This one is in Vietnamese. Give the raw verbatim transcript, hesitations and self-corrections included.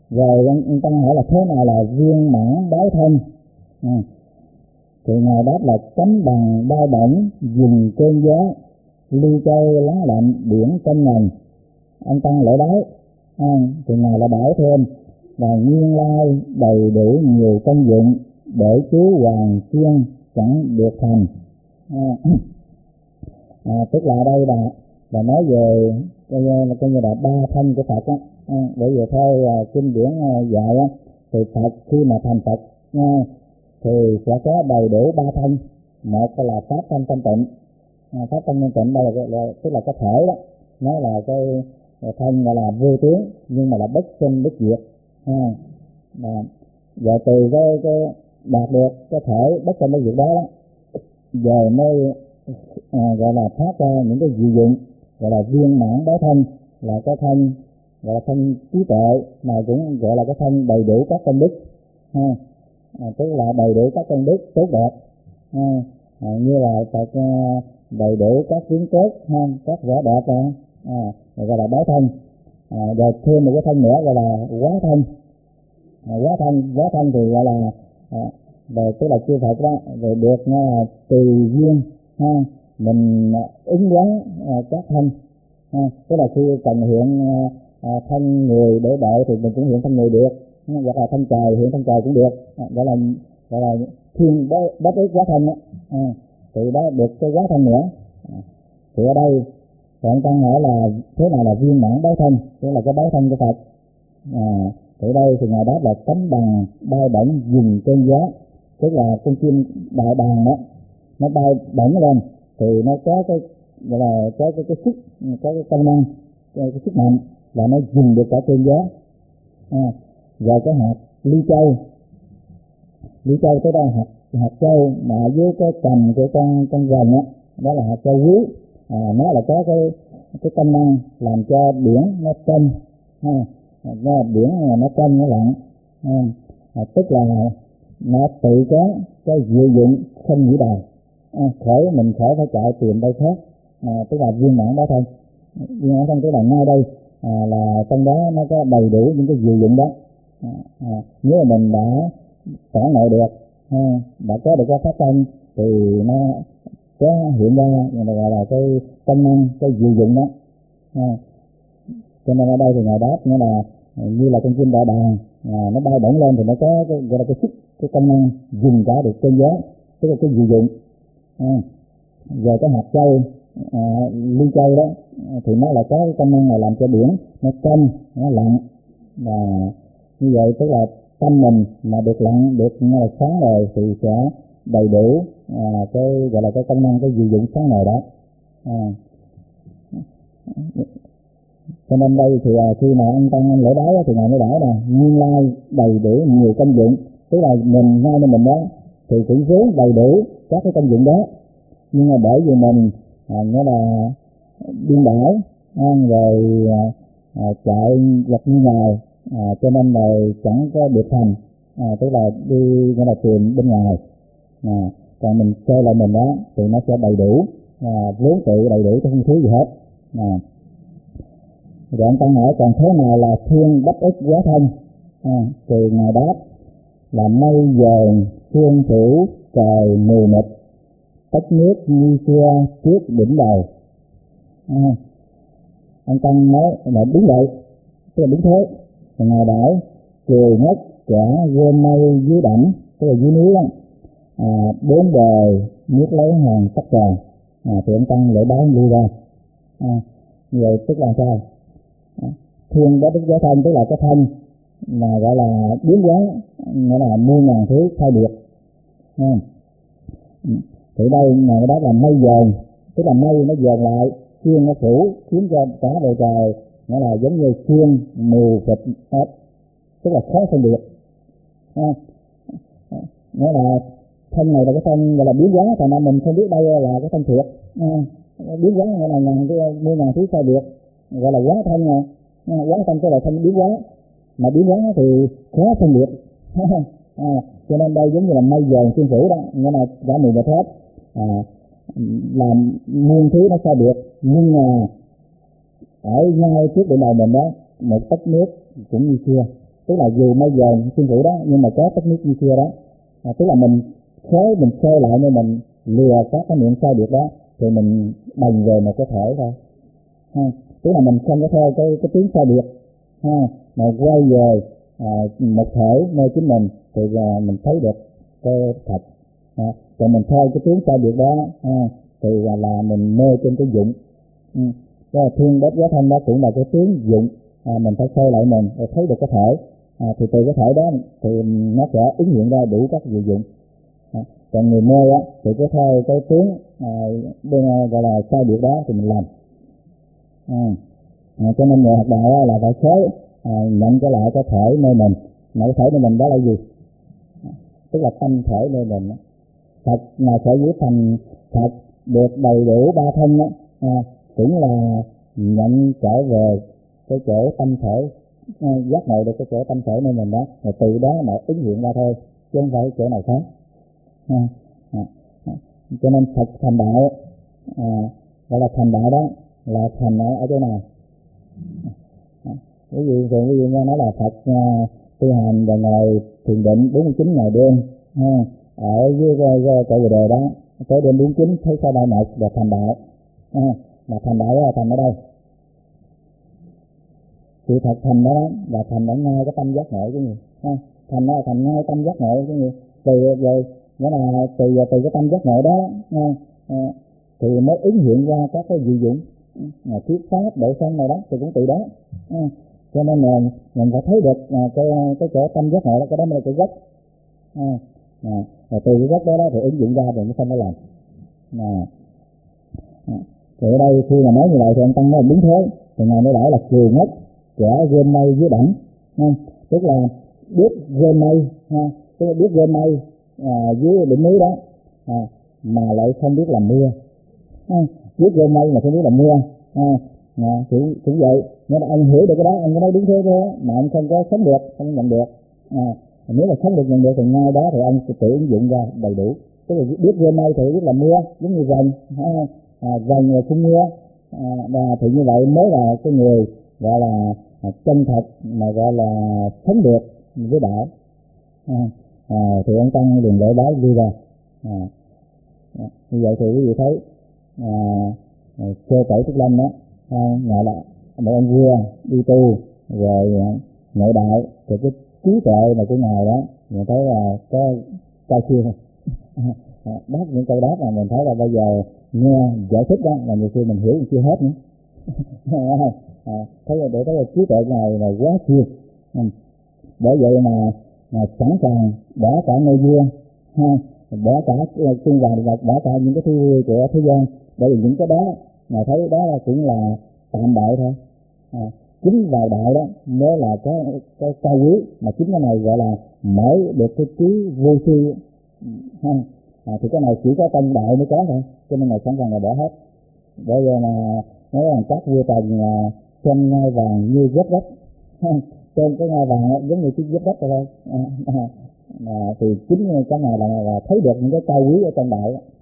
Rồi ông, ông Tăng hỏi là thế nào là viên mãn báo thân? À, thì ngài đáp là cấm bằng đau bỏng, dùng cơn gió, ly châu lắng lạnh, điển trong ngần. Ông Tăng lễ đái, à, thì ngài là bảo thêm là nguyên lai đầy đủ nhiều công dụng, để chú hoàng chuyên chẳng được thành. À, à, tức là đây là là nói về coi như, coi như là ba thân của Phật á. À, bởi vì theo à, kinh điển à, dạy á, thì Phật khi mà thành Phật à, thì sẽ có đầy đủ ba thân. Một là pháp thân thanh tịnh, à, pháp thân thanh tịnh đây là, là, là tức là cái thể đó, nó là cái thân gọi là vô tướng nhưng mà là bất sinh bất diệt. À, à, và từ cái, cái đạt được cái thể bất sinh bất diệt đó, đó rồi mới à, gọi là phát ra những cái dị dụng, gọi là viên mãn báo thân, là cái thân gọi là thân trí tuệ, mà cũng gọi là cái thân đầy đủ các công đức. Ha. À, tức là đầy đủ các công đức tốt đẹp. Ha. À, như là Phật à, đầy đủ các tiếng tốt, ha, các vẻ đẹp đó, à, gọi là báo thân. À, rồi thêm một cái thân nữa gọi là quá thân. À, quá thân quá thân thì gọi là à, về tức là chư Phật đó, rồi được à, tùy duyên, ha, mình à, ứng vấn à, các thân, ha, tức là khi cần hiện à, à, thân người để đợi thì mình cũng hiện thân người được, hoặc là thân trời hiện thân trời cũng được, à, gọi là gọi là thiên bất ức quá thân đó. À, thì đó được cái quá thân nữa. À, thì ở đây Phật Tăng hỏi là thế nào là viên mãn báo thân, tức là cái báo thân của Phật. À, thì đây thì ngài đáp là cấm bằng bay bổng dùng cơn gió, tức là con chim đại bàng đó, nó bay bổng lên thì nó có cái gọi là có cái cái sức, có cái công năng, cái, cái sức mạnh là nó dùng được cả cơn gió. À, rồi cái hạt ly châu, ly châu tới đây hạt hạt châu mà dưới cái cằm của con con rồng á, đó là hạt châu quý. À, nó là có cái cái công năng làm cho biển nó trong, ha, nó biển nó trong nó lặng, ha. À, tức là nó tự có cái diệu dụng không nghĩ đời, à, khỏi mình khỏi phải chạy tìm đâu khác. À, tức là viên mãn báo thân. Viên mãn thân tức là ngay đây à, là trong đó nó có đầy đủ những cái diệu dụng đó. À, à, nếu mà mình đã tỏ ngộ được, ha, đã có được cái pháp thân thì nó có hiện ra gọi là cái công năng, cái diệu dụng đó. À, cho nên ở đây thì ngài đáp nghĩa là như là con chim đại bàng, à, nó bay bổng lên thì nó có cái gọi là cái sức, cái công năng dùng cả được cơn gió, tức là cái diệu dụng. À, rồi cái hạt châu à, ly châu đó thì nó là có cái công năng là làm cho biển nó trong nó lặng, và như vậy tức là tâm mình mà được lặng được là sáng rồi thì sẽ đầy đủ à, cái gọi là cái công năng, cái diệu dụng sáng ngời đó. À, cho nên đây thì à, khi mà ông Tăng anh lễ bái thì ngài mới bảo là nguyên lai đầy đủ nhiều công dụng, tức là mình ngay bên mình đó thì cũng vốn đầy đủ các cái công dụng đó, nhưng mà bởi vì mình à, nghĩa là điên đảo, à, rồi à, à, chạy vật như ngài, à, cho nên là chẳng có được thành, à, tức là đi nghĩa là tìm bên ngoài. À, còn mình chơi lại mình đó thì nó sẽ đầy đủ, à, vốn tự đầy đủ, không thiếu gì hết. À, rồi ông Tăng hỏi còn thế nào là thiên bất ức quá thân? À, thì ngài đáp là mây dờn phương thủ trời mù mịt, tất nước như xưa trước đỉnh đầu. À, ông Tăng nói là đúng vậy, tức là đúng thế. Rồi ngài bảo cười ngất cả gom mây dưới đảnh, tức là dưới núi đó, à, bốn bề nước lấy hàng tắc trời. À, thì ông Tăng lễ bái lui ra. À, như vậy tức là sao? À, thiên bất ức quá thân tức là cái thân mà gọi là biến hóa, nghĩa là muôn ngàn thứ thay biệt. À, thì đây mà đó là mây dờn, tức là mây nó dờn lại, xuyên nó phủ khiến cho cả bầu trời nó là giống như xuyên mù mịt hết, tức là khó phân biệt. À, nghĩa là thân này là cái thân gọi là biến hóa, thành ra mình không biết đây là cái thân thiệt. À, biến hóa nghĩa là ngàn cái muôn ngàn thứ sai biệt, gọi là quá thân nè. À, quá thân tức là thân biến hóa, mà biến hóa thì khó phân biệt. À, cho nên đây giống như là mây dờn xuyên phủ đó, nghĩa là cả mù mịt hết, à, làm muôn thứ nó sai biệt, nhưng mà ở ngay trước đỉnh đầu mình đó một tấc nước cũng như xưa, tức là dù bây giờ sư phụ đó nhưng mà có technique như xưa đó, à, tức là mình khối mình xơi lại nên mình lừa các cái niệm sai biệt đó thì mình bành về một cái thể thôi, ha. Tức là mình không có theo cái cái tiếng sai biệt, ha, mà quay về à, một thể nơi chính mình thì là mình thấy được cái thật, ha. Còn mình theo cái tiếng sai biệt đó, ha, thì là, là mình mê trên cái dụng. Ừ. Cái là thiên đế giá thân đó cũng là cái tiếng dụng, à, mình phải khơi lại mình để thấy được cái thể, à, thì từ cái thể đó thì nó sẽ ứng hiện ra đủ các diệu dụng. À, còn người mê á thì cứ theo cái tiếng à, bên, gọi là sai biệt đó thì mình làm. À, à, cho nên người học đạo á, là phải khơi à, nhận trở lại cái thể nơi mình, mà cái thể nơi mình đó là gì? À, tức là tâm thể nơi mình. Thật mà sở dĩ thành thật được đầy đủ ba thân á, à, cũng là nhận trở về cái chỗ tâm thể, à, giác ngộ được cái chỗ tâm thể nơi mình đó, rồi từ đó mà ứng hiện ra thôi, chứ không phải chỗ nào khác. À, à, à. Cho nên Phật thành đạo, à, gọi là thành đạo đó là thành ở, ở chỗ nào? À, ví dụ thường ví dụ nghe nói là Phật à, tu hành và ngồi thiền định bốn mươi chín ngày đêm, ha, ở dưới cội Bồ Đề đó, tới đêm bốn mươi chín thấy sao đại mật và thành đạo, ha. Mà thành đạo đó là thành ở đâu? Sự thật thành đó là thành ở ngay cái tâm giác ngộ chứ gì, ha. Thành đó là thành ngay tâm giác ngộ chứ gì, từ rồi nghĩa là từ từ cái tâm giác ngộ đó, ha, à, thì mới ứng hiện ra các cái dị dụng, à, thuyết pháp độ sanh này đó thì cũng từ đó, ha. Cho nên là mình phải thấy được à, cái cái chỗ tâm giác ngộ đó, cái đó mới là cái gốc, ha. À, rồi từ cái gốc đó, đó thì ứng dụng ra rồi mới không có làm. À, à, thì ở đây khi mà nói như vậy thì ông Tăng nói đúng thế, thì ngài mới bảo là kiều ngất kẻ rên mây dưới đẳng, ha. Tức là biết rên mây, ha, tức là biết rên mây à, dưới đỉnh núi đó, à, mà lại không biết làm mưa, ha. Biết rên mây mà không biết làm mưa, ha. À, cũng cũng vậy, nên là ông hiểu được cái đó, ông có nói đúng thế thôi, mà ông không có sống được, không nhận được. À, nếu mà sống được nhận được thì ngay đó thì ông sẽ tự ứng dụng ra đầy đủ. Tức là biết rên mây thì biết làm mưa, giống như rồng, ha. À, rồng là không mưa, à, và thì như vậy mới là cái người gọi là à, chân thật mà gọi là sống được với đạo. À, à, thì ông Tăng liền lễ bái đi ra. À, à, như vậy thì quý vị thấy à, à, sơ tổ Trúc Lâm đó, à, gọi là một ông vua đi tu rồi à, nội đạo, thì cái trí tuệ mà của ngài đó mình thấy là có cao siêu không? À, đáp những câu đáp mà mình thấy là bây giờ nghe giải thích đó là nhiều khi mình hiểu chưa hết nữa. À, thấy là để thấy là trí tuệ này là quá siêu, ừ. Bởi vậy mà, mà sẵn sàng bỏ cả ngôi vua, ha, bỏ cả tiên vàng và bỏ cả những cái thứ vui của thế gian, bởi vì những cái đó mà thấy đó là cũng là tạm bợ thôi. À, chính vào đạo đó mới là có cái cao quý, mà chính cái này gọi là mở được cái trí vô sư, ha. À, thì cái này chỉ có trong đạo mới có thôi, cho nên là sẵn sàng là bỏ hết. Bởi vậy mà nói rằng các vua Tần là trên ngai vàng như vết đất, trên cái ngai vàng đó, giống như cái vết đất thôi. À, à, à, thì chính cái này là, là thấy được những cái cao quý ở trong đạo đó.